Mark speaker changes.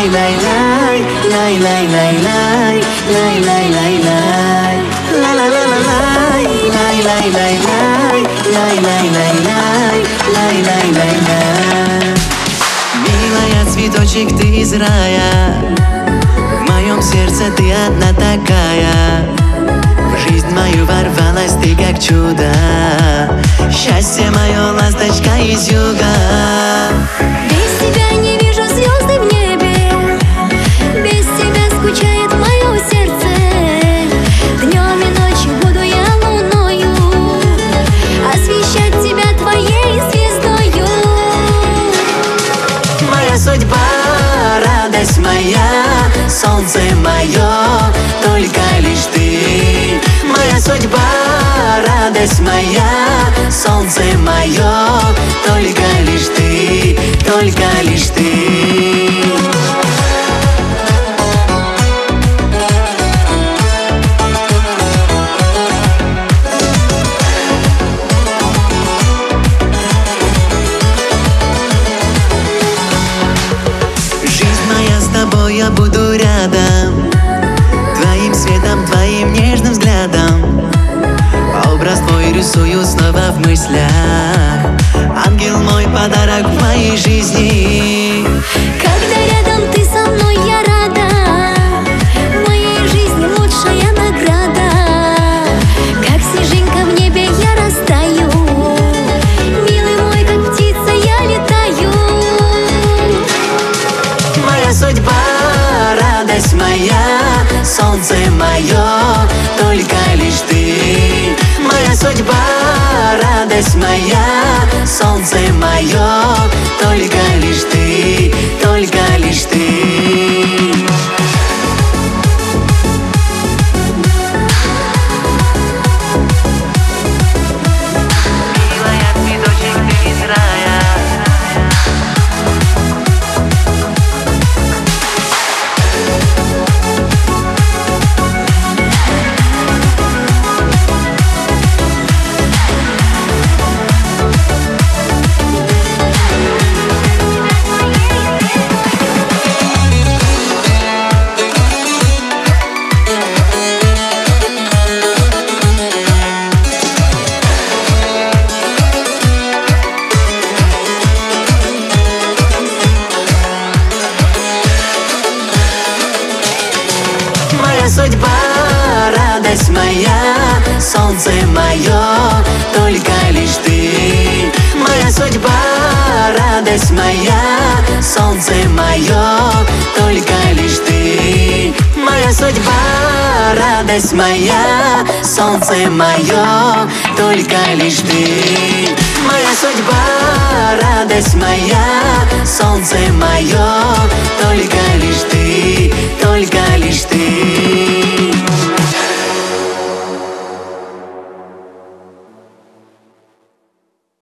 Speaker 1: Милая, цветочек, ты из рая. В моем сердце ты одна такая. В жизнь мою ворвалась ты как чудо. Счастье мое, ласточка из юга.
Speaker 2: Без тебя не вижу звезды в небе. Без тебя скучает мое сердце. Днем и ночью буду я луною освещать тебя твоей звездою.
Speaker 1: Моя судьба, радость моя, солнце мое, только лишь ты. Моя судьба, радость моя, солнце мое, только лишь ты, только лишь ты. Я буду рядом, твоим светом, твоим нежным взглядом. Образ твой рисую снова в мыслях. Ангел мой, подарок в моей жизни.
Speaker 2: Когда рядом ты со мной, я рада. В моей жизни лучшая награда. Как снежинка в небе я растаю. Милый мой, как птица я летаю.
Speaker 1: Моя судьба, радость моя, солнце мое, только лишь ты. Моя судьба, радость моя, солнце мое, только лишь ты, только лишь ты. Милая, цветочек, ты из рая. Моя судьба, радость моя, солнце мое, только лишь ты. Моя судьба, радость моя, солнце мое, только лишь ты. Моя судьба, радость моя, солнце мое, только лишь ты. Моя судьба, радость моя, солнце мое, только лишь ты.